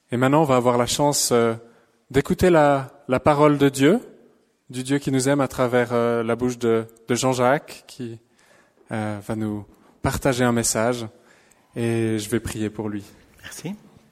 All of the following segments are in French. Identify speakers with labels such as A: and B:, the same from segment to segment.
A: Et maintenant, on va avoir la chance d'écouter la parole de Dieu, du Dieu qui nous aime à travers la bouche de Jean-Jacques, qui va nous partager un message. Et je vais prier pour lui.
B: Merci.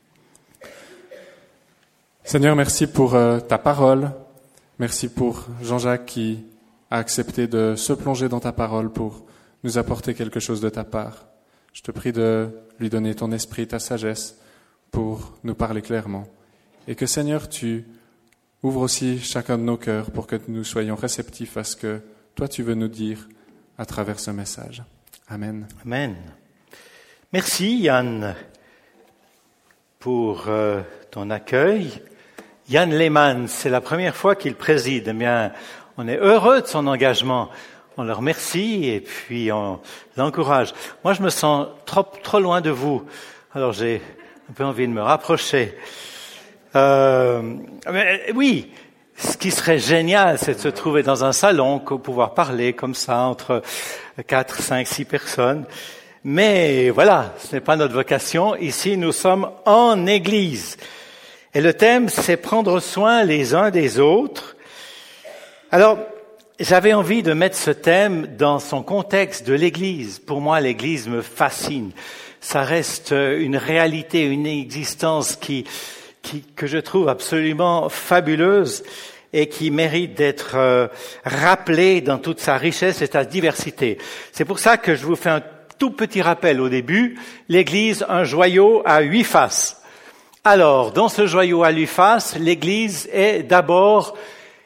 A: Seigneur, merci pour ta parole. Merci pour Jean-Jacques qui a accepté de se plonger dans ta parole pour nous apporter quelque chose de ta part. Je te prie de lui donner ton esprit, ta sagesse, pour nous parler clairement. Et que, Seigneur, tu ouvres aussi chacun de nos cœurs pour que nous soyons réceptifs à ce que toi tu veux nous dire à travers ce message. Amen.
B: Amen. Merci Yann pour ton accueil. Yann Lehmann, c'est la première fois qu'il préside. Eh bien, on est heureux de son engagement. On le remercie et puis on l'encourage. Moi, je me sens trop loin de vous. Alors, j'ai un peu envie de me rapprocher. Mais oui, ce qui serait génial, c'est de se trouver dans un salon, pouvoir parler comme ça entre 4, 5, 6 personnes. Mais voilà, ce n'est pas notre vocation. Ici, nous sommes en Église. Et le thème, c'est prendre soin les uns des autres. Alors, j'avais envie de mettre ce thème dans son contexte de l'Église. Pour moi, l'Église me fascine. Ça reste une réalité, une existence que je trouve absolument fabuleuse et qui mérite d'être rappelée dans toute sa richesse et sa diversité. C'est pour ça que je vous fais un tout petit rappel au début. L'Église, un joyau à 8 faces. Alors, dans ce joyau à 8 faces, l'Église est d'abord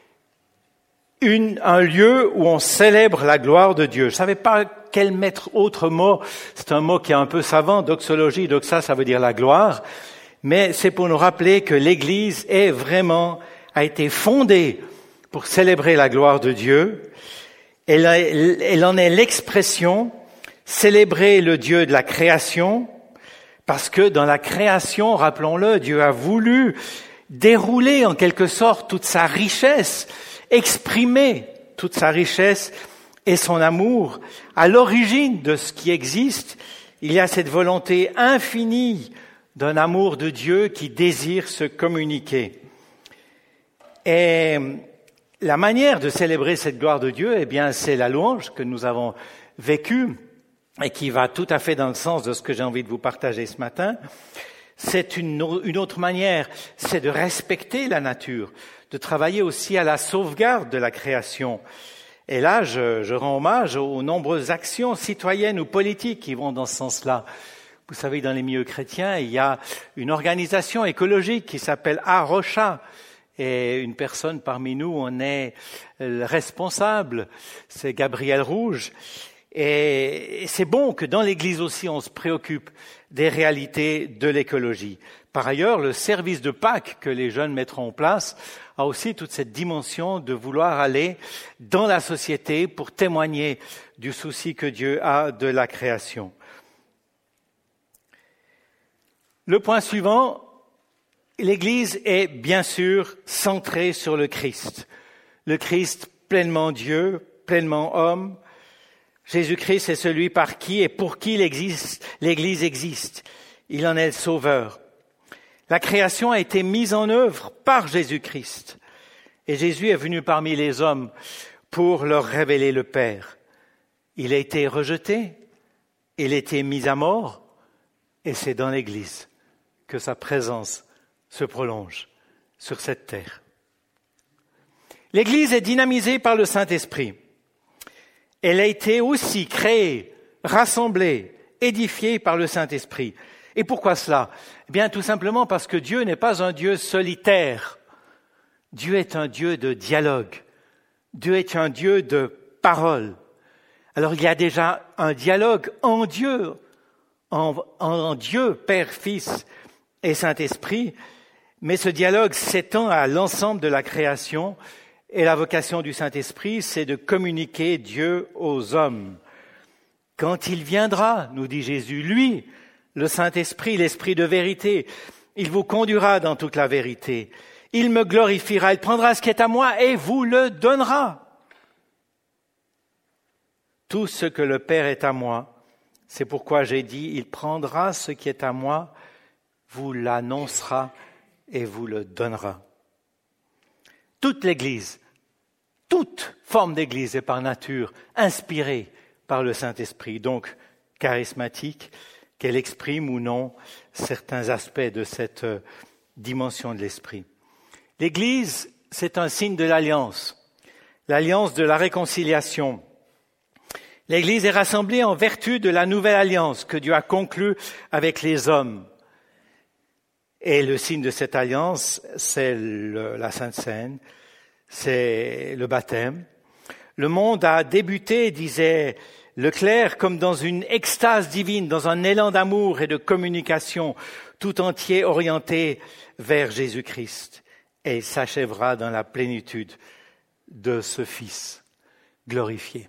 B: un lieu où on célèbre la gloire de Dieu. Je ne savais pas quel mettre autre mot. C'est un mot qui est un peu savant, doxologie, doxa, ça veut dire la gloire. Mais c'est pour nous rappeler que l'Église a été fondée pour célébrer la gloire de Dieu. Elle en est l'expression, célébrer le Dieu de la création, parce que dans la création, rappelons-le, Dieu a voulu dérouler en quelque sorte toute sa richesse, exprimer toute sa richesse et son amour. À l'origine de ce qui existe, il y a cette volonté infinie d'un amour de Dieu qui désire se communiquer. Et la manière de célébrer cette gloire de Dieu, eh bien, c'est la louange que nous avons vécue et qui va tout à fait dans le sens de ce que j'ai envie de vous partager ce matin. C'est une autre manière, c'est de respecter la nature, de travailler aussi à la sauvegarde de la création. Et là, je rends hommage aux nombreuses actions citoyennes ou politiques qui vont dans ce sens-là. Vous savez, dans les milieux chrétiens, il y a une organisation écologique qui s'appelle Arocha. Et une personne parmi nous en est responsable, c'est Gabriel Rouge. Et c'est bon que dans l'Église aussi, on se préoccupe des réalités de l'écologie. Par ailleurs, le service de Pâques que les jeunes mettront en place a aussi toute cette dimension de vouloir aller dans la société pour témoigner du souci que Dieu a de la création. Le point suivant, l'Église est bien sûr centrée sur le Christ. Le Christ pleinement Dieu, pleinement homme. Jésus-Christ est celui par qui et pour qui l'Église existe. Il en est le sauveur. La création a été mise en œuvre par Jésus-Christ. Et Jésus est venu parmi les hommes pour leur révéler le Père. Il a été rejeté, il a été mis à mort, et c'est dans l'Église que sa présence se prolonge sur cette terre. L'Église est dynamisée par le Saint-Esprit. Elle a été aussi créée, rassemblée, édifiée par le Saint-Esprit. Et pourquoi cela ? Eh bien, tout simplement parce que Dieu n'est pas un Dieu solitaire. Dieu est un Dieu de dialogue. Dieu est un Dieu de parole. Alors, il y a déjà un dialogue en Dieu, en Dieu, Père, Fils et Saint-Esprit. Mais ce dialogue s'étend à l'ensemble de la création. Et la vocation du Saint-Esprit, c'est de communiquer Dieu aux hommes. Quand il viendra, nous dit Jésus, lui, le Saint-Esprit, l'Esprit de vérité, il vous conduira dans toute la vérité. Il me glorifiera, il prendra ce qui est à moi et vous le donnera. Tout ce que le Père est à moi, c'est pourquoi j'ai dit, il prendra ce qui est à moi, vous l'annoncera et vous le donnera. Toute l'Église, toute forme d'Église est par nature inspirée par le Saint-Esprit, donc charismatique, qu'elle exprime ou non certains aspects de cette dimension de l'Esprit. L'Église, c'est un signe de l'alliance de la réconciliation. L'Église est rassemblée en vertu de la nouvelle alliance que Dieu a conclue avec les hommes. Et le signe de cette alliance, c'est la Sainte Seine, c'est le baptême. Le monde a débuté, disait Leclerc, comme dans une extase divine, dans un élan d'amour et de communication tout entier orienté vers Jésus-Christ. Et il s'achèvera dans la plénitude de ce Fils glorifié.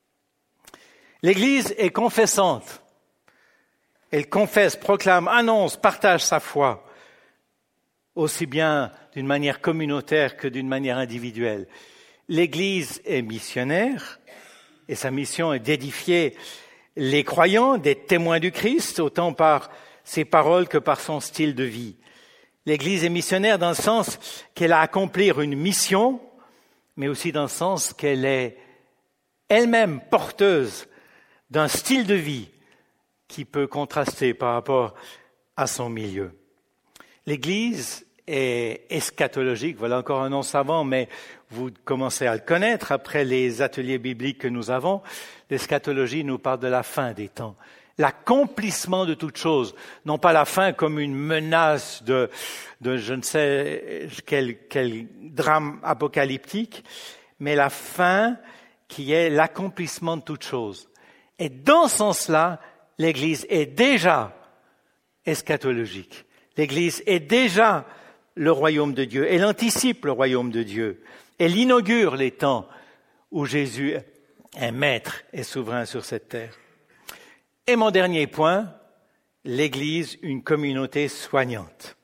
B: L'Église est confessante. Elle confesse, proclame, annonce, partage sa foi, aussi bien d'une manière communautaire que d'une manière individuelle. L'Église est missionnaire et sa mission est d'édifier les croyants, des témoins du Christ, autant par ses paroles que par son style de vie. L'Église est missionnaire dans le sens qu'elle a à accomplir une mission, mais aussi dans le sens qu'elle est elle-même porteuse d'un style de vie qui peut contraster par rapport à son milieu. L'Église est eschatologique, voilà encore un nom savant, mais vous commencez à le connaître après les ateliers bibliques que nous avons. L'eschatologie nous parle de la fin des temps, l'accomplissement de toute chose, non pas la fin comme une menace de je ne sais quel drame apocalyptique, mais la fin qui est l'accomplissement de toute chose. Et dans ce sens-là, l'Église est déjà eschatologique. L'Église est déjà le royaume de Dieu. Elle anticipe le royaume de Dieu. Elle inaugure les temps où Jésus est maître et souverain sur cette terre. Et mon dernier point, l'Église, une communauté soignante.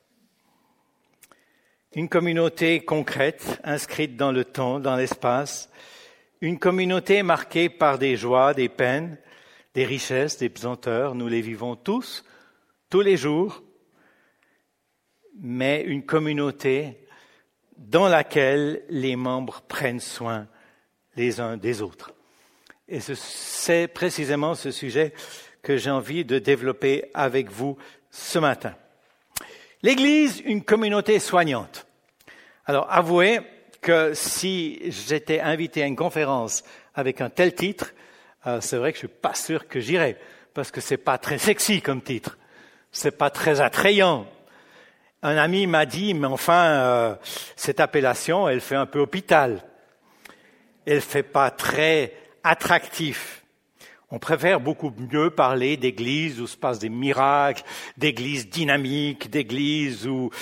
B: Une communauté concrète, inscrite dans le temps, dans l'espace. Une communauté marquée par des joies, des peines, des richesses, des pesanteurs. Nous les vivons tous les jours. Mais une communauté dans laquelle les membres prennent soin les uns des autres. Et c'est précisément ce sujet que j'ai envie de développer avec vous ce matin. L'Église, une communauté soignante. Alors, avouez que si j'étais invité à une conférence avec un tel titre, c'est vrai que je suis pas sûr que j'irais, parce que c'est pas très sexy comme titre. C'est pas très attrayant. Un ami m'a dit, mais enfin, cette appellation, elle fait un peu hôpital. Elle fait pas très attractif. On préfère beaucoup mieux parler d'église où se passent des miracles, d'église dynamique, d'église où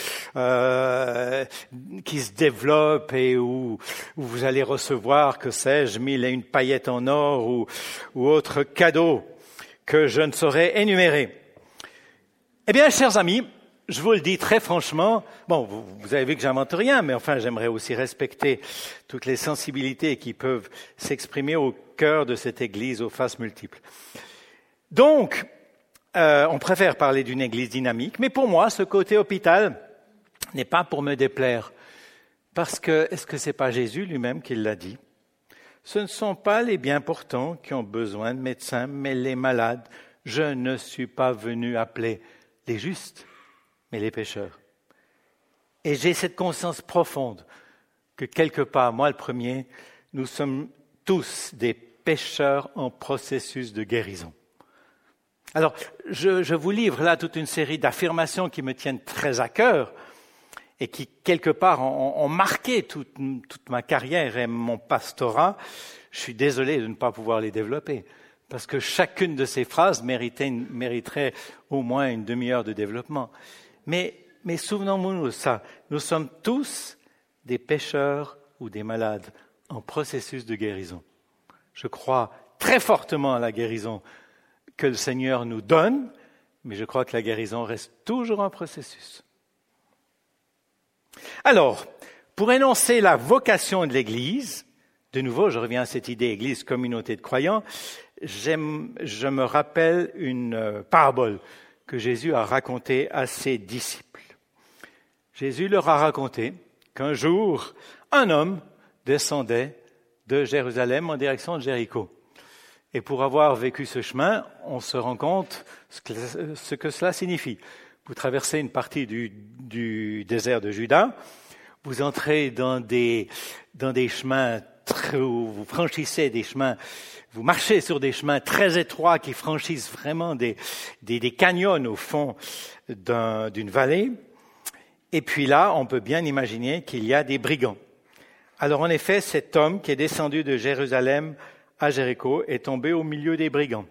B: qui se développe et où vous allez recevoir, que sais-je, 1001 paillettes en or ou autres cadeaux que je ne saurais énumérer. Eh bien, chers amis, je vous le dis très franchement, bon, vous avez vu que j'invente rien, mais enfin, j'aimerais aussi respecter toutes les sensibilités qui peuvent s'exprimer au cœur de cette Église aux faces multiples. Donc, on préfère parler d'une Église dynamique, mais pour moi, ce côté hôpital n'est pas pour me déplaire, parce que, est-ce que c'est pas Jésus lui-même qui l'a dit? Ce ne sont pas les bien portants qui ont besoin de médecins, mais les malades. Je ne suis pas venu appeler les justes, mais les pécheurs. Et j'ai cette conscience profonde que quelque part, moi le premier, nous sommes tous des pécheurs en processus de guérison. Alors, je vous livre là toute une série d'affirmations qui me tiennent très à cœur et qui, quelque part, ont marqué toute ma carrière et mon pastorat. Je suis désolé de ne pas pouvoir les développer, parce que chacune de ces phrases mériterait au moins une demi-heure de développement. Mais souvenons-nous de ça, nous sommes tous des pécheurs ou des malades en processus de guérison. Je crois très fortement à la guérison que le Seigneur nous donne, mais je crois que la guérison reste toujours un processus. Alors, pour énoncer la vocation de l'Église, de nouveau, je reviens à cette idée Église, communauté de croyants, je me rappelle une parabole que Jésus a racontée à ses disciples. Jésus leur a raconté qu'un jour, un homme descendait de Jérusalem en direction de Jéricho. Et pour avoir vécu ce chemin, on se rend compte ce que cela signifie. Vous traversez une partie du désert de Juda, vous entrez dans des chemins, où vous franchissez des chemins, vous marchez sur des chemins très étroits qui franchissent vraiment des canyons au fond d'une vallée. Et puis là, on peut bien imaginer qu'il y a des brigands. Alors en effet, cet homme qui est descendu de Jérusalem à Jéricho est tombé au milieu des brigands.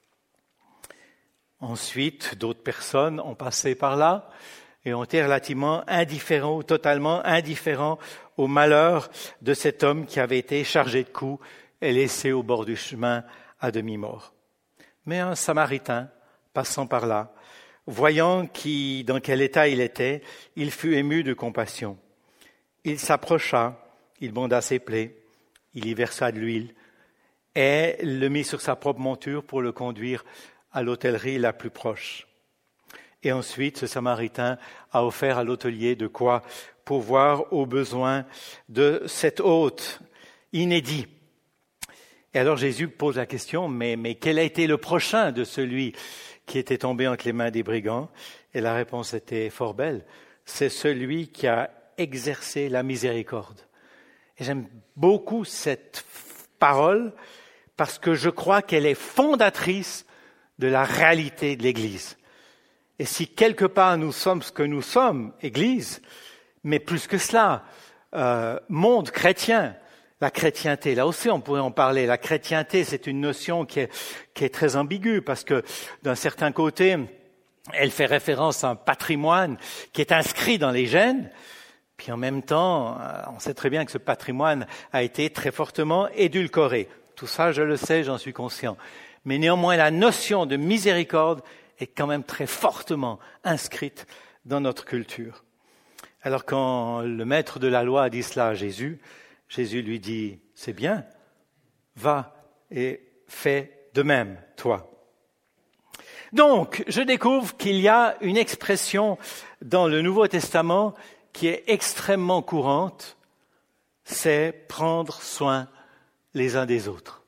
B: Ensuite, d'autres personnes ont passé par là et ont été relativement indifférents ou totalement indifférents au malheur de cet homme qui avait été chargé de coups et laissé au bord du chemin à demi-mort. Mais un Samaritain, passant par là, voyant dans quel état il était, il fut ému de compassion. Il s'approcha, il banda ses plaies, il y versa de l'huile et le mit sur sa propre monture pour le conduire à l'hôtellerie la plus proche. Et ensuite, ce Samaritain a offert à l'hôtelier de quoi pourvoir aux besoins de cet hôte inédit. Et alors Jésus pose la question, mais quel a été le prochain de celui qui était tombé entre les mains des brigands? Et la réponse était fort belle. C'est celui qui a exercé la miséricorde. Et j'aime beaucoup cette parole parce que je crois qu'elle est fondatrice de la réalité de l'Église. Et si quelque part nous sommes ce que nous sommes, Église, mais plus que cela, monde chrétien, la chrétienté, là aussi on pourrait en parler. La chrétienté, c'est une notion qui est très ambiguë parce que d'un certain côté, elle fait référence à un patrimoine qui est inscrit dans les gènes. Puis en même temps, on sait très bien que ce patrimoine a été très fortement édulcoré. Tout ça, je le sais, j'en suis conscient. Mais néanmoins, la notion de miséricorde est quand même très fortement inscrite dans notre culture. Alors quand le maître de la loi a dit cela à Jésus, Jésus lui dit, c'est bien, va et fais de même, toi. Donc, je découvre qu'il y a une expression dans le Nouveau Testament qui est extrêmement courante, c'est prendre soin les uns des autres.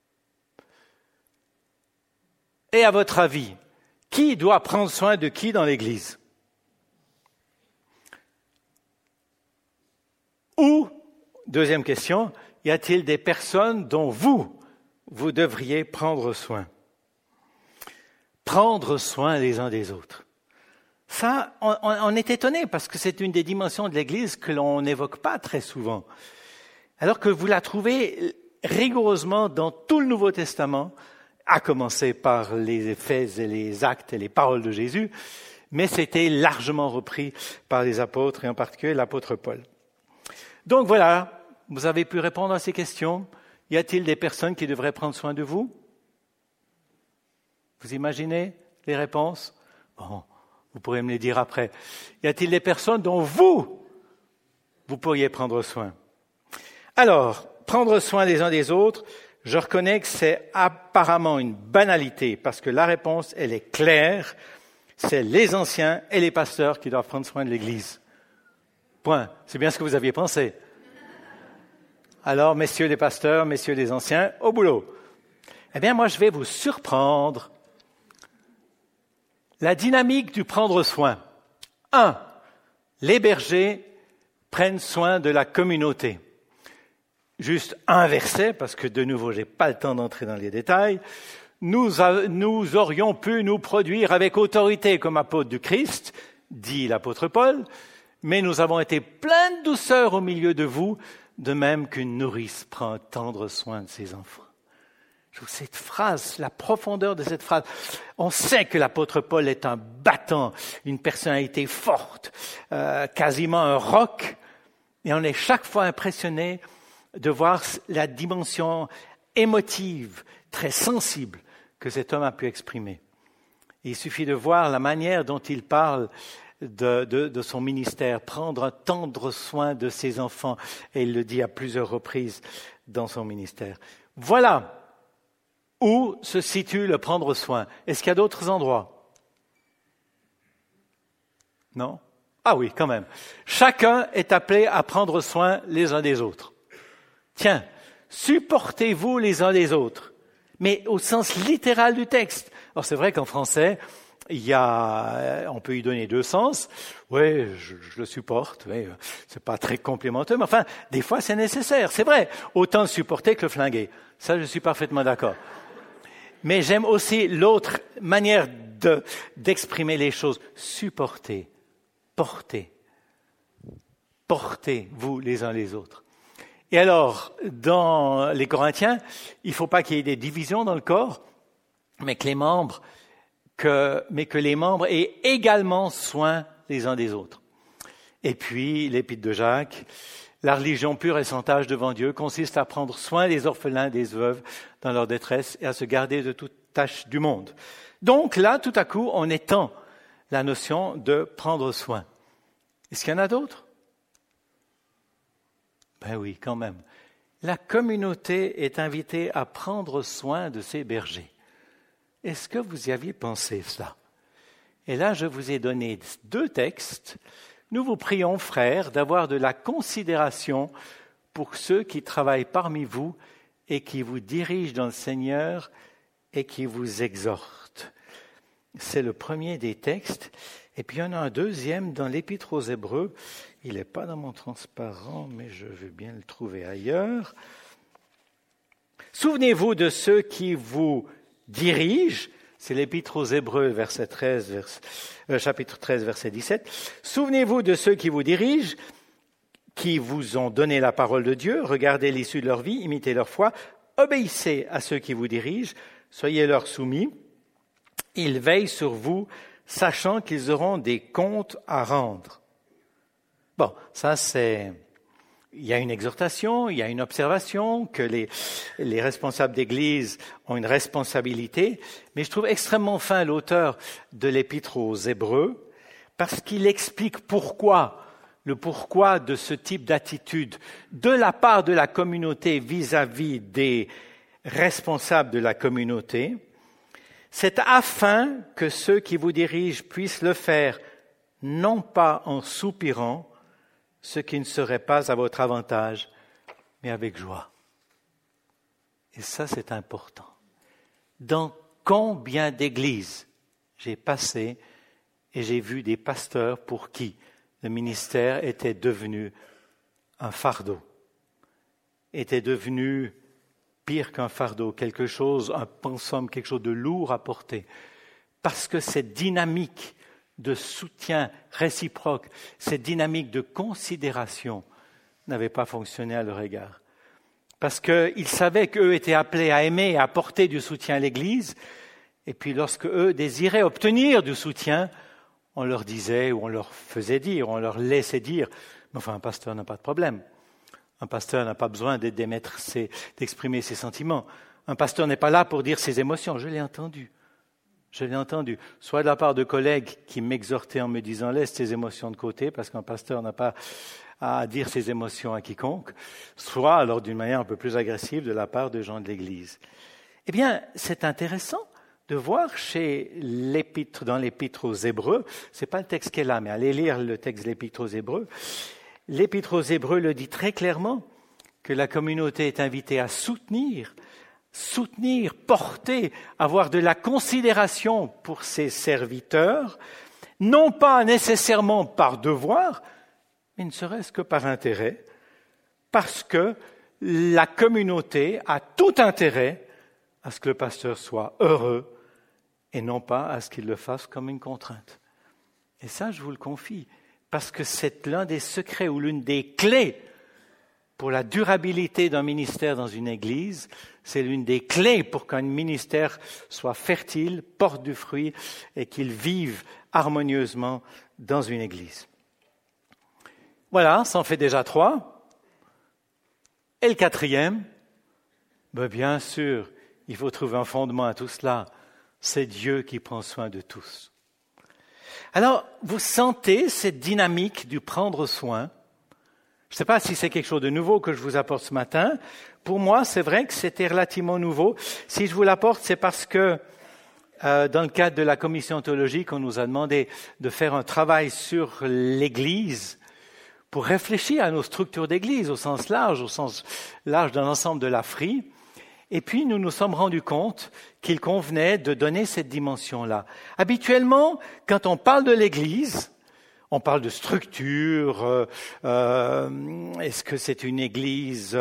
B: Et à votre avis, qui doit prendre soin de qui dans l'Église? Ou, deuxième question, y a-t-il des personnes dont vous devriez prendre soin? Prendre soin les uns des autres. Ça, on est étonné parce que c'est une des dimensions de l'Église que l'on n'évoque pas très souvent. Alors que vous la trouvez rigoureusement dans tout le Nouveau Testament, à commencer par les faits et les actes et les paroles de Jésus, mais c'était largement repris par les apôtres et en particulier l'apôtre Paul. Donc voilà, vous avez pu répondre à ces questions. Y a-t-il des personnes qui devraient prendre soin de vous? Vous imaginez les réponses? Bon, vous pourrez me les dire après. Y a-t-il des personnes dont vous pourriez prendre soin? Alors, prendre soin les uns des autres, je reconnais que c'est apparemment une banalité parce que la réponse, elle est claire. C'est les anciens et les pasteurs qui doivent prendre soin de l'Église. Point. C'est bien ce que vous aviez pensé. Alors, messieurs les pasteurs, messieurs les anciens, au boulot. Eh bien, moi, je vais vous surprendre. La dynamique du prendre soin. 1. Les bergers prennent soin de la communauté. Juste un verset, parce que de nouveau, je n'ai pas le temps d'entrer dans les détails. Nous aurions pu nous produire avec autorité comme apôtres du Christ, dit l'apôtre Paul, mais nous avons été pleins de douceur au milieu de vous, de même qu'une nourrice prend tendre soin de ses enfants. Je trouve cette phrase, la profondeur de cette phrase. On sait que l'apôtre Paul est un battant, une personnalité forte, quasiment un roc, et on est chaque fois impressionné de voir la dimension émotive, très sensible, que cet homme a pu exprimer. Il suffit de voir la manière dont il parle de son ministère, prendre un tendre soin de ses enfants, et il le dit à plusieurs reprises dans son ministère. Voilà où se situe le prendre soin. Est-ce qu'il y a d'autres endroits? Non? Ah oui, quand même. Chacun est appelé à prendre soin les uns des autres. Tiens, supportez-vous les uns les autres, mais au sens littéral du texte. Alors c'est vrai qu'en français, on peut y donner deux sens. Oui, je le supporte. Oui, c'est pas très complimenteux, mais enfin, des fois c'est nécessaire. C'est vrai, autant le supporter que le flinguer. Ça, je suis parfaitement d'accord. Mais j'aime aussi l'autre manière d'exprimer les choses. Supporter, porter. Portez-vous les uns les autres. Et alors, dans les Corinthiens, il ne faut pas qu'il y ait des divisions dans le corps, mais que les membres aient également soin les uns des autres. Et puis, l'épître de Jacques, la religion pure et sans tâche devant Dieu consiste à prendre soin des orphelins, des veuves dans leur détresse et à se garder de toute tâche du monde. Donc là, tout à coup, on étend la notion de prendre soin. Est-ce qu'il y en a d'autres? Ben oui, quand même. La communauté est invitée à prendre soin de ses bergers. Est-ce que vous y aviez pensé cela? Et là, je vous ai donné 2 textes. Nous vous prions, frères, d'avoir de la considération pour ceux qui travaillent parmi vous et qui vous dirigent dans le Seigneur et qui vous exhortent. C'est le premier des textes. Et puis il y en a un deuxième dans l'Épître aux Hébreux. Il n'est pas dans mon transparent, mais je veux bien le trouver ailleurs. Souvenez-vous de ceux qui vous dirigent. C'est l'Épître aux Hébreux, chapitre 13, verset 17. Souvenez-vous de ceux qui vous dirigent, qui vous ont donné la parole de Dieu. Regardez l'issue de leur vie, imitez leur foi. Obéissez à ceux qui vous dirigent. Soyez leur soumis. Ils veillent sur vous, sachant qu'ils auront des comptes à rendre. Bon, ça c'est... Il y a une exhortation, il y a une observation que les responsables d'Église ont une responsabilité, mais je trouve extrêmement fin l'auteur de l'Épître aux Hébreux, parce qu'il explique le pourquoi de ce type d'attitude de la part de la communauté vis-à-vis des responsables de la communauté. C'est afin que ceux qui vous dirigent puissent le faire, non pas en soupirant, ce qui ne serait pas à votre avantage, mais avec joie. Et ça, c'est important. Dans combien d'églises j'ai passé et j'ai vu des pasteurs pour qui le ministère était devenu un fardeau, était devenu pire qu'un fardeau, quelque chose, un pensum, quelque chose de lourd à porter, parce que cette dynamique de soutien réciproque, cette dynamique de considération n'avait pas fonctionné à leur égard. Parce qu'ils savaient qu'eux étaient appelés à aimer et à apporter du soutien à l'Église, et puis lorsque eux désiraient obtenir du soutien, on leur disait, ou on leur faisait dire, on leur laissait dire, mais enfin un pasteur n'a pas de problème. Un pasteur n'a pas besoin d'exprimer ses sentiments. Un pasteur n'est pas là pour dire ses émotions. Je l'ai entendu, soit de la part de collègues qui m'exhortaient en me disant « laisse tes émotions de côté » parce qu'un pasteur n'a pas à dire ses émotions à quiconque, soit alors d'une manière un peu plus agressive de la part de gens de l'Église. Eh bien, c'est intéressant de voir dans l'Épître aux Hébreux, c'est pas le texte qui est là, mais allez lire le texte de l'Épître aux Hébreux. L'Épître aux Hébreux le dit très clairement que la communauté est invitée à soutenir, porter, avoir de la considération pour ses serviteurs, non pas nécessairement par devoir, mais ne serait-ce que par intérêt, parce que la communauté a tout intérêt à ce que le pasteur soit heureux et non pas à ce qu'il le fasse comme une contrainte. Et ça, je vous le confie, parce que c'est l'un des secrets ou l'une des clés pour la durabilité d'un ministère dans une église, c'est l'une des clés pour qu'un ministère soit fertile, porte du fruit et qu'il vive harmonieusement dans une église. Voilà, ça en fait déjà 3. Et le 4e, bien sûr, il faut trouver un fondement à tout cela. C'est Dieu qui prend soin de tous. Alors, vous sentez cette dynamique du prendre soin. Je ne sais pas si c'est quelque chose de nouveau que je vous apporte ce matin. Pour moi, c'est vrai que c'était relativement nouveau. Si je vous l'apporte, c'est parce que dans le cadre de la commission théologique, on nous a demandé de faire un travail sur l'Église pour réfléchir à nos structures d'Église au sens large d'un ensemble de l'Afrique. Et puis, nous nous sommes rendus compte qu'il convenait de donner cette dimension-là. Habituellement, quand on parle de l'Église, on parle de structure. Est-ce que c'est une Église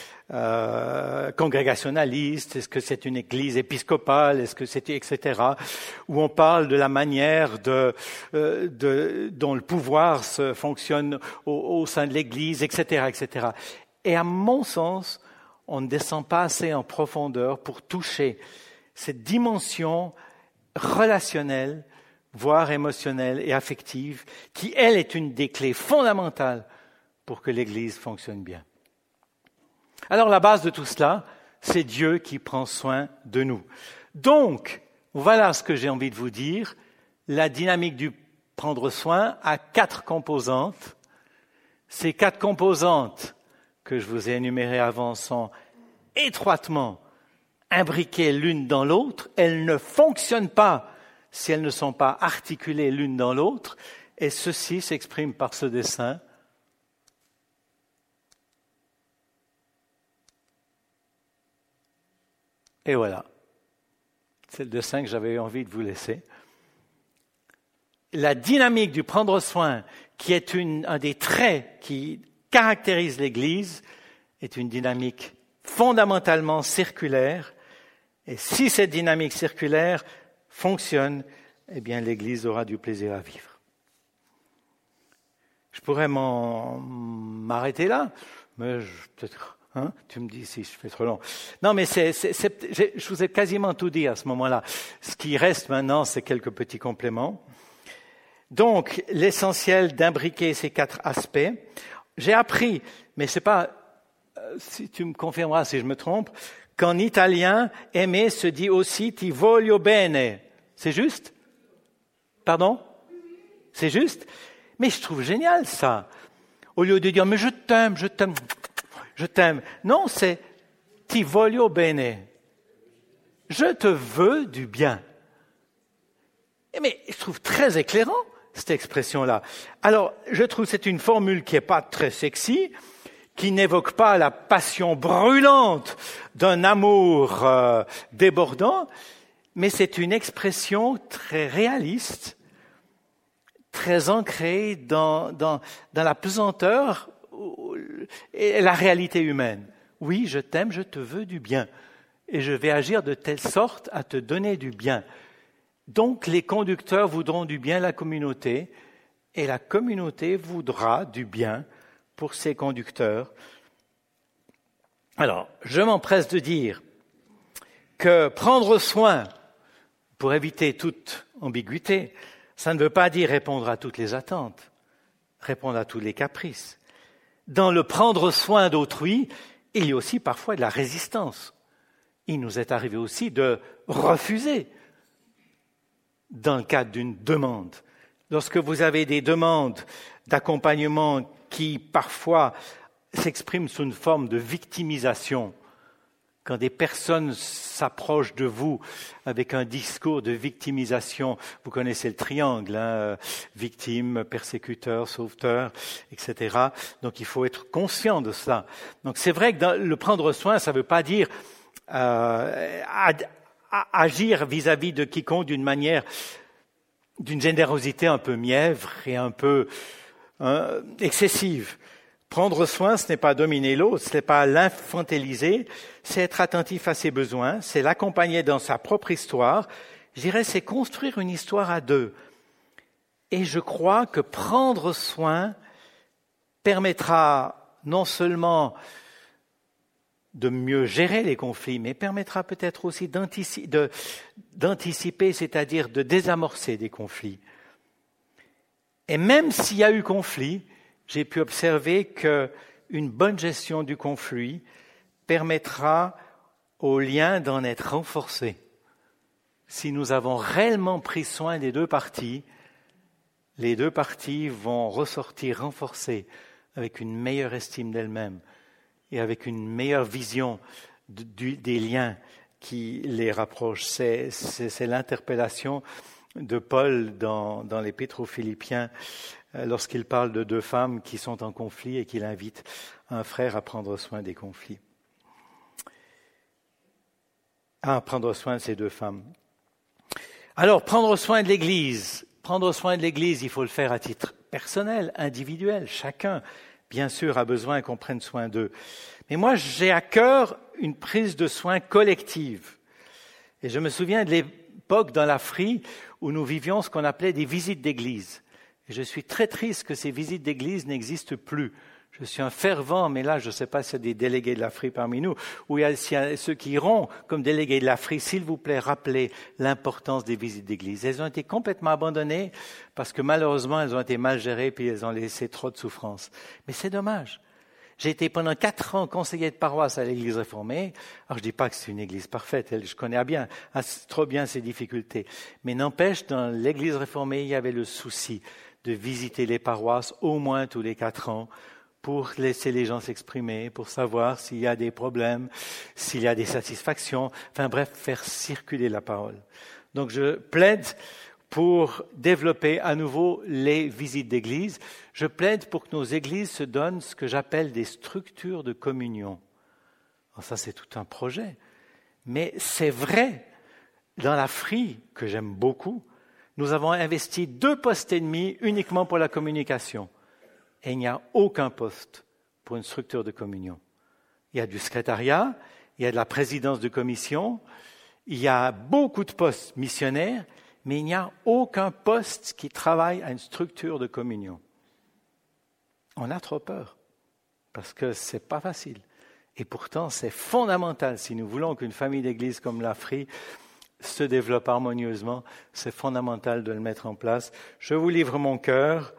B: congrégationaliste? Est-ce que c'est une Église épiscopale? Est-ce que c'est etc. Où on parle de la manière dont le pouvoir fonctionne au sein de l'Église, etc., etc. Et à mon sens, on ne descend pas assez en profondeur pour toucher cette dimension relationnelle, voire émotionnelle et affective, qui, elle, est une des clés fondamentales pour que l'Église fonctionne bien. Alors, la base de tout cela, c'est Dieu qui prend soin de nous. Donc, voilà ce que j'ai envie de vous dire. La dynamique du prendre soin a 4 composantes. Ces 4 composantes que je vous ai énumérées avant sont étroitement imbriquées l'une dans l'autre. Elles ne fonctionnent pas si elles ne sont pas articulées l'une dans l'autre. Et ceci s'exprime par ce dessin. Et voilà. C'est le dessin que j'avais envie de vous laisser. La dynamique du prendre soin, qui est un des traits qui caractérise l'Église, est une dynamique fondamentalement circulaire. Et si cette dynamique circulaire fonctionne, eh bien l'Église aura du plaisir à vivre. Je pourrais m'arrêter là, mais peut-être, tu me dis si je fais trop long. Non, mais je vous ai quasiment tout dit à ce moment-là. Ce qui reste maintenant, c'est quelques petits compléments. Donc, l'essentiel d'imbriquer ces 4 aspects. J'ai appris, mais c'est pas, si tu me confirmeras si je me trompe, qu'en italien, aimer se dit aussi ti voglio bene. C'est juste? Pardon? C'est juste? Mais je trouve génial ça. Au lieu de dire, mais je t'aime, je t'aime, je t'aime. Non, c'est ti voglio bene. Je te veux du bien. Mais je trouve très éclairant cette expression-là. Alors, je trouve que c'est une formule qui n'est pas très sexy, qui n'évoque pas la passion brûlante d'un amour débordant, mais c'est une expression très réaliste, très ancrée dans la pesanteur et la réalité humaine. Oui, je t'aime, je te veux du bien, et je vais agir de telle sorte à te donner du bien. Donc, les conducteurs voudront du bien à la communauté, et la communauté voudra du bien pour ses conducteurs. Alors, je m'empresse de dire que prendre soin, pour éviter toute ambiguïté, ça ne veut pas dire répondre à toutes les attentes, répondre à tous les caprices. Dans le prendre soin d'autrui, il y a aussi parfois de la résistance. Il nous est arrivé aussi de refuser dans le cadre d'une demande. Lorsque vous avez des demandes d'accompagnement qui parfois s'expriment sous une forme de victimisation, quand des personnes s'approchent de vous avec un discours de victimisation, vous connaissez le triangle, victime, persécuteur, sauveteur, etc. Donc il faut être conscient de cela. Donc c'est vrai que dans le prendre soin, ça ne veut pas dire agir vis-à-vis de quiconque d'une générosité un peu mièvre et un peu excessive. Prendre soin, ce n'est pas dominer l'autre, ce n'est pas l'infantiliser, c'est être attentif à ses besoins, c'est l'accompagner dans sa propre histoire. Je dirais, c'est construire une histoire à deux. Et je crois que prendre soin permettra non seulement de mieux gérer les conflits, mais permettra peut-être aussi d'anticiper, c'est-à-dire de désamorcer des conflits. Et même s'il y a eu conflit, j'ai pu observer qu'une bonne gestion du conflit permettra aux liens d'en être renforcés. Si nous avons réellement pris soin des deux parties, les deux parties vont ressortir renforcées avec une meilleure estime d'elles-mêmes et avec une meilleure vision des liens qui les rapproche. C'est l'interpellation de Paul dans l'Épître aux Philippiens lorsqu'il parle de deux femmes qui sont en conflit et qu'il invite un frère à prendre soin des conflits. À prendre soin de ces deux femmes. Alors, prendre soin de l'Église. Prendre soin de l'Église, il faut le faire à titre personnel, individuel. Chacun, bien sûr, a besoin qu'on prenne soin d'eux. Mais moi, j'ai à cœur une prise de soin collective. Et je me souviens de l'époque dans l'Afrique où nous vivions ce qu'on appelait des visites d'église. Et je suis très triste que ces visites d'église n'existent plus. Je suis un fervent, mais là, je ne sais pas s'il y a des délégués de l'Afrique parmi nous, ou s'il y a ceux qui iront comme délégués de l'Afrique, s'il vous plaît, rappelez l'importance des visites d'église. Elles ont été complètement abandonnées parce que malheureusement, elles ont été mal gérées puis elles ont laissé trop de souffrance. Mais c'est dommage. J'ai été pendant 4 ans conseiller de paroisse à l'église réformée. Alors, je dis pas que c'est une église parfaite, je connais bien, trop bien ses difficultés. Mais n'empêche, dans l'église réformée, il y avait le souci de visiter les paroisses au moins tous les 4 ans pour laisser les gens s'exprimer, pour savoir s'il y a des problèmes, s'il y a des satisfactions, enfin bref, faire circuler la parole. Donc je plaide pour développer à nouveau les visites d'église. Je plaide pour que nos églises se donnent ce que j'appelle des structures de communion. Alors ça, c'est tout un projet. Mais c'est vrai, dans la FRI, que j'aime beaucoup, nous avons investi 2,5 postes uniquement pour la communication. Et il n'y a aucun poste pour une structure de communion. Il y a du secrétariat, il y a de la présidence de commission, il y a beaucoup de postes missionnaires, mais il n'y a aucun poste qui travaille à une structure de communion. On a trop peur, parce que ce n'est pas facile. Et pourtant, c'est fondamental. Si nous voulons qu'une famille d'église comme la FRI se développe harmonieusement, c'est fondamental de le mettre en place. Je vous livre mon cœur.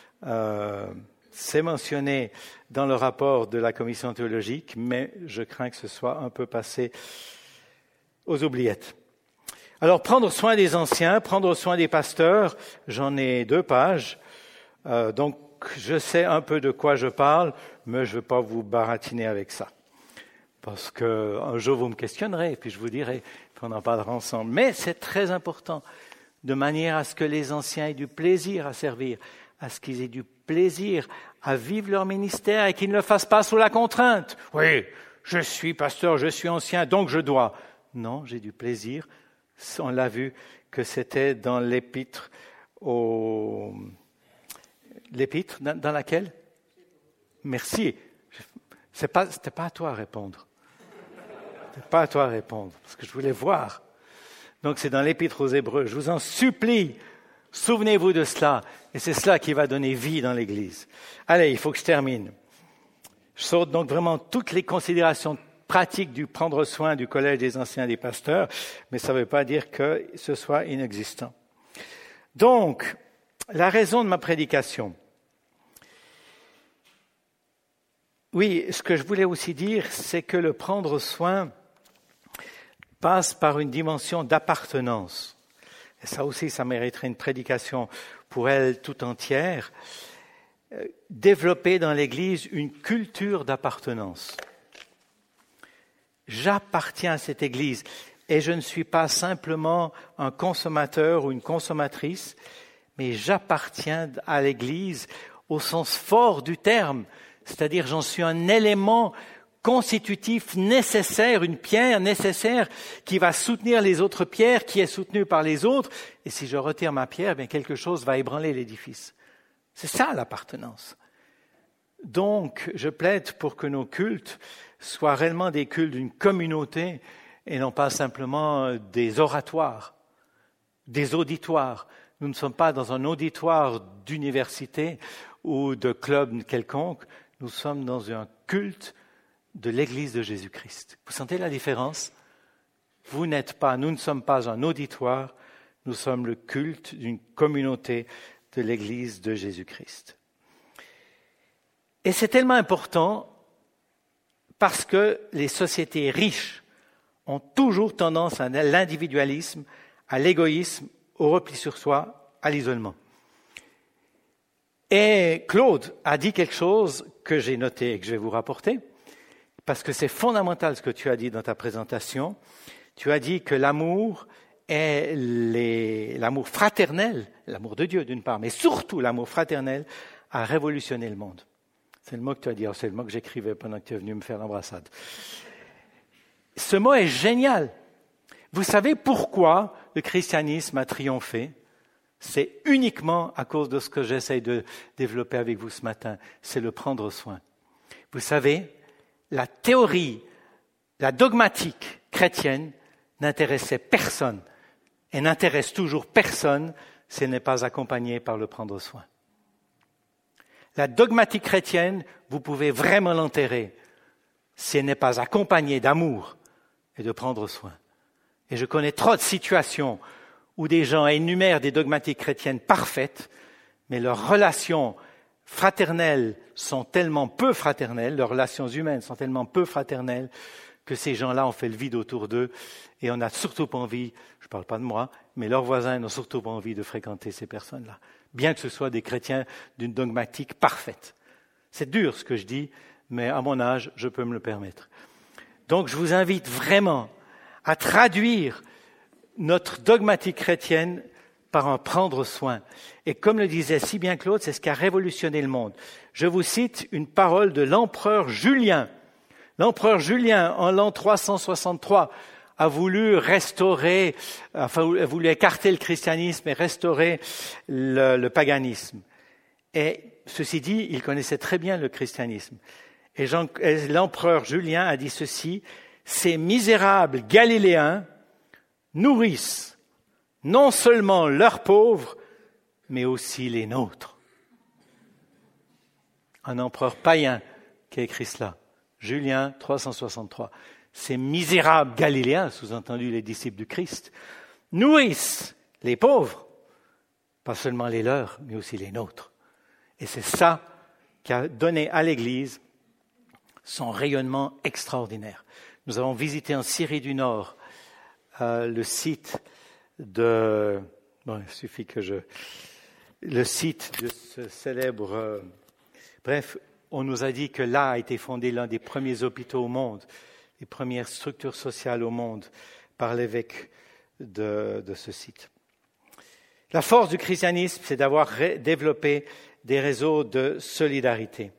B: C'est mentionné dans le rapport de la commission théologique, mais je crains que ce soit un peu passé aux oubliettes. Alors, prendre soin des anciens, prendre soin des pasteurs, j'en ai 2 pages, donc je sais un peu de quoi je parle, mais je ne vais pas vous baratiner avec ça. Parce qu'un jour vous me questionnerez, et puis je vous dirai, puis on en parlera ensemble. Mais c'est très important, de manière à ce que les anciens aient du plaisir à servir, à ce qu'ils aient du plaisir à vivre leur ministère et qu'ils ne le fassent pas sous la contrainte. Oui, je suis pasteur, je suis ancien, donc je dois. Non, j'ai du plaisir. On l'a vu que c'était dans l'épître L'épître dans laquelle? Merci. C'était pas à toi à répondre. C'était pas à toi à répondre, parce que je voulais voir. Donc c'est dans l'épître aux Hébreux. Je vous en supplie, souvenez-vous de cela. Et c'est cela qui va donner vie dans l'Église. Allez, il faut que je termine. Je saute donc vraiment toutes les considérations pratiques du prendre soin du collège des anciens et des pasteurs, mais ça ne veut pas dire que ce soit inexistant. Donc, la raison de ma prédication. Oui, ce que je voulais aussi dire, c'est que le prendre soin passe par une dimension d'appartenance. Et ça aussi, ça mériterait une prédication pour elle tout entière. Développer dans l'Église une culture d'appartenance. J'appartiens à cette Église et je ne suis pas simplement un consommateur ou une consommatrice, mais j'appartiens à l'Église au sens fort du terme, c'est-à-dire j'en suis un élément constitutif nécessaire, une pierre nécessaire qui va soutenir les autres pierres, qui est soutenue par les autres, et si je retire ma pierre, bien quelque chose va ébranler l'édifice. C'est ça l'appartenance. Donc, je plaide pour que nos cultes soient réellement des cultes d'une communauté et non pas simplement des oratoires, des auditoires. Nous ne sommes pas dans un auditoire d'université ou de club quelconque, nous sommes dans un culte de l'Église de Jésus-Christ. Vous sentez la différence? Nous ne sommes pas un auditoire, nous sommes le culte d'une communauté de l'Église de Jésus-Christ. Et c'est tellement important parce que les sociétés riches ont toujours tendance à l'individualisme, à l'égoïsme, au repli sur soi, à l'isolement. Et Claude a dit quelque chose que j'ai noté et que je vais vous rapporter, parce que c'est fondamental ce que tu as dit dans ta présentation, Tu as dit que l'amour est l'amour fraternel, l'amour de Dieu d'une part, mais surtout l'amour fraternel a révolutionné le monde. C'est le mot que tu as dit, c'est le mot que j'écrivais pendant que tu es venu me faire l'embrassade. Ce mot est génial. Vous savez pourquoi le christianisme a triomphé? C'est uniquement à cause de ce que j'essaye de développer avec vous ce matin, c'est le prendre soin. Vous savez, la théorie, la dogmatique chrétienne n'intéressait personne et n'intéresse toujours personne si elle n'est pas accompagnée par le prendre soin. La dogmatique chrétienne, vous pouvez vraiment l'enterrer si elle n'est pas accompagnée d'amour et de prendre soin. Et je connais trop de situations où des gens énumèrent des dogmatiques chrétiennes parfaites, mais leurs relations fraternelles sont tellement peu fraternelles, leurs relations humaines sont tellement peu fraternelles, que ces gens-là ont fait le vide autour d'eux, et on n'a surtout pas envie, je ne parle pas de moi, mais leurs voisins n'ont surtout pas envie de fréquenter ces personnes-là, bien que ce soit des chrétiens d'une dogmatique parfaite. C'est dur ce que je dis, mais à mon âge, je peux me le permettre. Donc je vous invite vraiment à traduire notre dogmatique chrétienne par un prendre soin. Et comme le disait si bien Claude, c'est ce qui a révolutionné le monde. Je vous cite une parole de l'empereur Julien. L'empereur Julien, en l'an 363, a voulu écarter le christianisme et restaurer le paganisme. Et ceci dit, il connaissait très bien le christianisme. Et l'empereur Julien a dit ceci: ces misérables Galiléens nourrissent non seulement leurs pauvres, mais aussi les nôtres. Un empereur païen qui a écrit cela. Julien 363. Ces misérables Galiléens, sous-entendu les disciples du Christ, nourrissent les pauvres, pas seulement les leurs, mais aussi les nôtres. Et c'est ça qui a donné à l'Église son rayonnement extraordinaire. Nous avons visité en Syrie du Nord le site de... Bon, il suffit que le site de ce célèbre... Bref, on nous a dit que là a été fondé l'un des premiers hôpitaux au monde, les premières structures sociales au monde, par l'évêque de ce site. La force du christianisme, c'est d'avoir développé des réseaux de solidarité.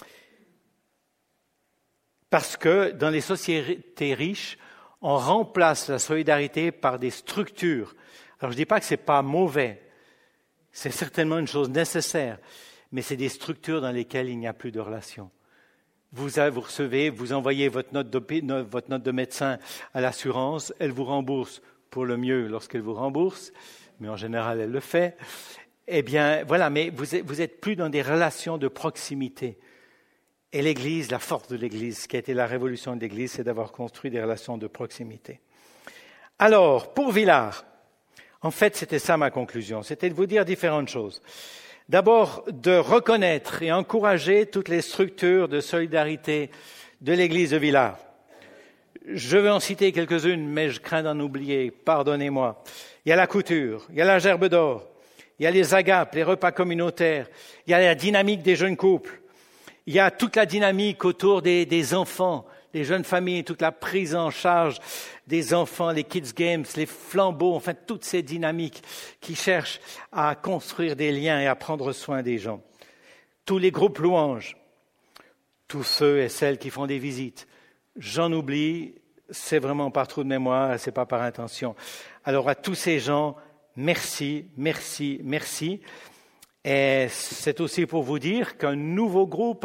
B: Parce que dans les sociétés riches, on remplace la solidarité par des structures. Alors je ne dis pas que ce n'est pas mauvais, c'est certainement une chose nécessaire, mais c'est des structures dans lesquelles il n'y a plus de relation. Vous recevez, vous envoyez votre note de médecin à l'assurance, elle vous rembourse pour le mieux lorsqu'elle vous rembourse, mais en général elle le fait. Eh bien voilà, mais vous êtes plus dans des relations de proximité. Et l'Église, la force de l'Église, ce qui a été la révolution de l'Église, c'est d'avoir construit des relations de proximité. Alors, pour Villars, en fait, c'était ça ma conclusion, c'était de vous dire différentes choses. D'abord, de reconnaître et encourager toutes les structures de solidarité de l'Église de Villars. Je vais en citer quelques-unes, mais je crains d'en oublier, pardonnez-moi. Il y a la couture, il y a la gerbe d'or, il y a les agapes, les repas communautaires, il y a la dynamique des jeunes couples. Il y a toute la dynamique autour des enfants, des jeunes familles, toute la prise en charge des enfants, les kids games, les flambeaux, enfin toutes ces dynamiques qui cherchent à construire des liens et à prendre soin des gens. Tous les groupes louanges, tous ceux et celles qui font des visites. J'en oublie, c'est vraiment par trou de mémoire, c'est pas par intention. Alors à tous ces gens, merci, merci, merci. Et c'est aussi pour vous dire qu'un nouveau groupe,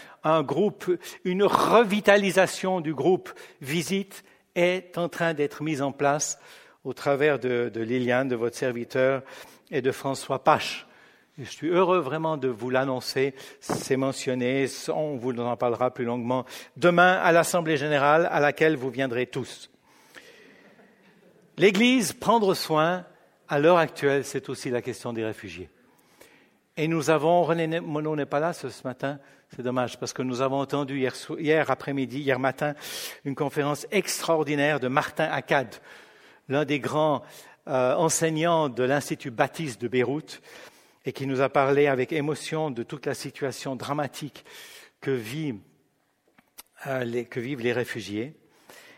B: une revitalisation du groupe Visite est en train d'être mise en place au travers de Liliane, de votre serviteur, et de François Pache. Et je suis heureux vraiment de vous l'annoncer, c'est mentionné, on vous en parlera plus longuement demain à l'Assemblée générale à laquelle vous viendrez tous. L'Église, prendre soin, à l'heure actuelle, c'est aussi la question des réfugiés. Et nous avons, René Monod n'est pas là ce matin, c'est dommage, parce que nous avons entendu hier matin, une conférence extraordinaire de Martin Akkad, l'un des grands enseignants de l'Institut Baptiste de Beyrouth, et qui nous a parlé avec émotion de toute la situation dramatique que vivent les réfugiés.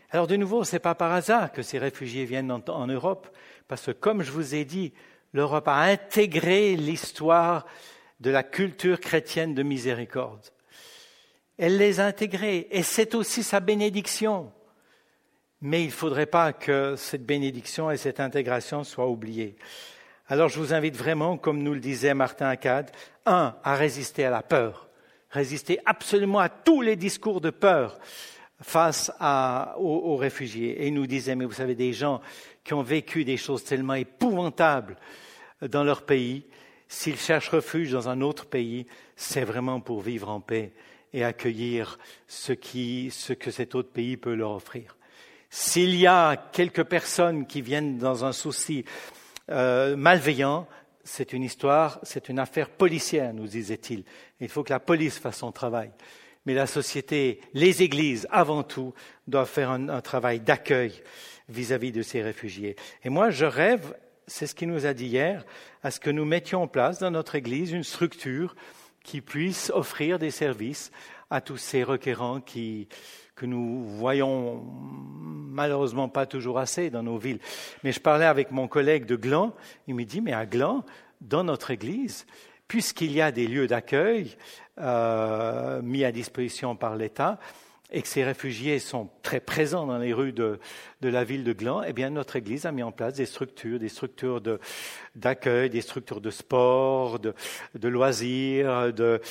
B: Alors de nouveau, ce n'est pas par hasard que ces réfugiés viennent en Europe, parce que comme je vous ai dit, l'Europe a intégré l'histoire de la culture chrétienne de miséricorde. Elle les a intégrés, et c'est aussi sa bénédiction. Mais il ne faudrait pas que cette bénédiction et cette intégration soient oubliées. Alors je vous invite vraiment, comme nous le disait Martin Akkad, à résister à la peur. Résister absolument à tous les discours de peur face aux réfugiés. Et il nous disait, mais vous savez, des gens qui ont vécu des choses tellement épouvantables dans leur pays, s'ils cherchent refuge dans un autre pays, c'est vraiment pour vivre en paix et accueillir ce que cet autre pays peut leur offrir. S'il y a quelques personnes qui viennent dans un souci malveillant, c'est une histoire, c'est une affaire policière, nous disait-il. Il faut que la police fasse son travail. Mais la société, les églises, avant tout, doivent faire un travail d'accueil vis-à-vis de ces réfugiés. Et moi, je rêve, c'est ce qu'il nous a dit hier, à ce que nous mettions en place dans notre église une structure qui puisse offrir des services à tous ces requérants que nous voyons malheureusement pas toujours assez dans nos villes. Mais je parlais avec mon collègue de Gland, il me dit, mais à Gland, dans notre église, puisqu'il y a des lieux d'accueil mis à disposition par l'État, et que ces réfugiés sont très présents dans les rues de la ville de Gland, eh bien notre Église a mis en place des structures d'accueil, des structures de sport, de loisirs,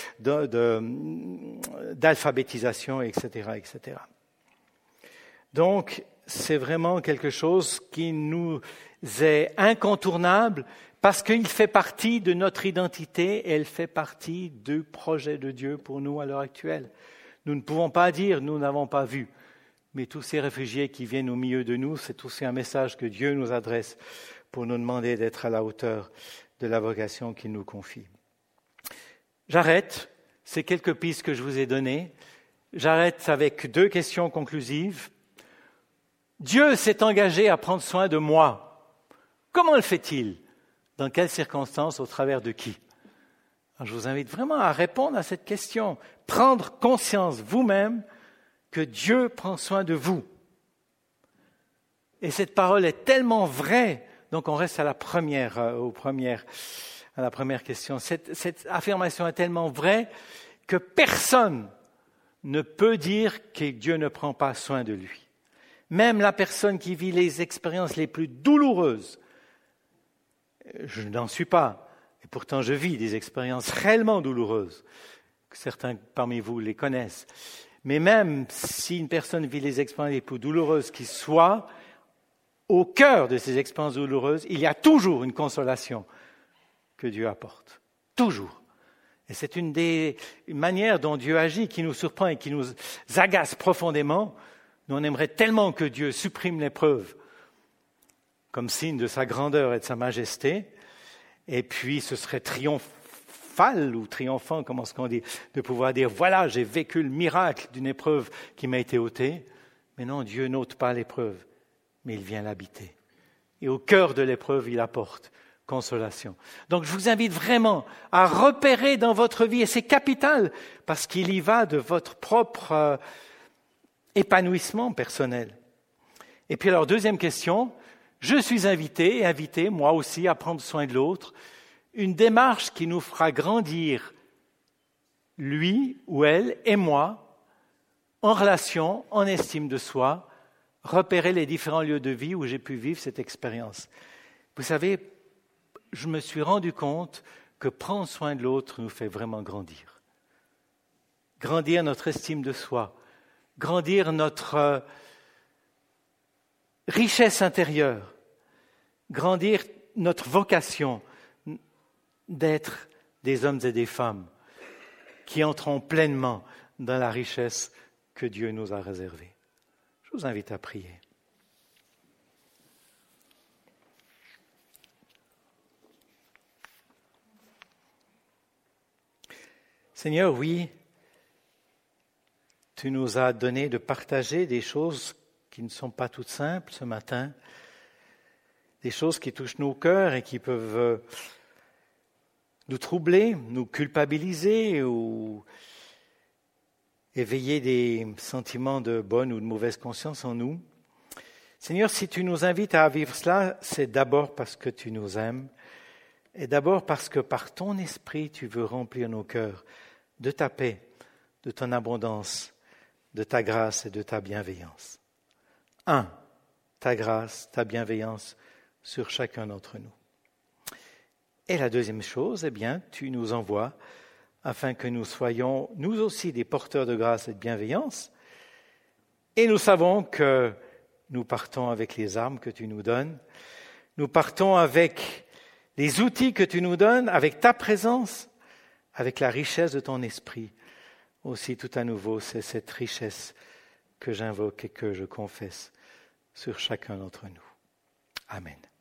B: d'alphabétisation, etc., etc. Donc, c'est vraiment quelque chose qui nous est incontournable parce qu'il fait partie de notre identité et elle fait partie du projet de Dieu pour nous à l'heure actuelle. Nous ne pouvons pas dire « nous n'avons pas vu », mais tous ces réfugiés qui viennent au milieu de nous, c'est aussi un message que Dieu nous adresse pour nous demander d'être à la hauteur de la vocation qu'il nous confie. J'arrête, ces quelques pistes que je vous ai données. J'arrête avec 2 questions conclusives. Dieu s'est engagé à prendre soin de moi. Comment le fait-il? Dans quelles circonstances? Au travers de qui? Alors, je vous invite vraiment à répondre à cette question. Prendre conscience vous-même que Dieu prend soin de vous. Et cette parole est tellement vraie, donc on reste à la première question. Cette affirmation est tellement vraie que personne ne peut dire que Dieu ne prend pas soin de lui. Même la personne qui vit les expériences les plus douloureuses, je n'en suis pas, et pourtant je vis des expériences réellement douloureuses, que certains parmi vous les connaissent. Mais même si une personne vit les expériences les plus douloureuses qui soient, au cœur de ces expériences douloureuses, il y a toujours une consolation que Dieu apporte. Toujours. Et c'est une manières dont Dieu agit qui nous surprend et qui nous agace profondément. Nous, on aimerait tellement que Dieu supprime l'épreuve comme signe de sa grandeur et de sa majesté. Et puis, ce serait triomphal ou triomphant, comment est-ce qu'on dit, de pouvoir dire, voilà, j'ai vécu le miracle d'une épreuve qui m'a été ôtée. Mais non, Dieu n'ôte pas l'épreuve, mais il vient l'habiter. Et au cœur de l'épreuve, il apporte consolation. Donc, je vous invite vraiment à repérer dans votre vie, et c'est capital, parce qu'il y va de votre propre épanouissement personnel. Et puis alors, 2e question, je suis invité, moi aussi, à prendre soin de l'autre, une démarche qui nous fera grandir, lui ou elle et moi, en relation, en estime de soi, repérer les différents lieux de vie où j'ai pu vivre cette expérience. Vous savez, je me suis rendu compte que prendre soin de l'autre nous fait vraiment grandir. Grandir notre estime de soi, grandir notre richesse intérieure, grandir notre vocation d'être des hommes et des femmes qui entreront pleinement dans la richesse que Dieu nous a réservée. Je vous invite à prier. Seigneur, oui, tu nous as donné de partager des choses qui ne sont pas toutes simples ce matin, des choses qui touchent nos cœurs et qui peuvent nous troubler, nous culpabiliser éveiller des sentiments de bonne ou de mauvaise conscience en nous. Seigneur, si tu nous invites à vivre cela, c'est d'abord parce que tu nous aimes et d'abord parce que par ton esprit, tu veux remplir nos cœurs de ta paix, de ton abondance, de ta grâce et de ta bienveillance. Ta grâce, ta bienveillance sur chacun d'entre nous. Et la deuxième chose, tu nous envoies afin que nous soyons nous aussi des porteurs de grâce et de bienveillance. Et nous savons que nous partons avec les armes que tu nous donnes. Nous partons avec les outils que tu nous donnes, avec ta présence, avec la richesse de ton esprit. Aussi, tout à nouveau, c'est cette richesse que j'invoque et que je confesse sur chacun d'entre nous. Amen.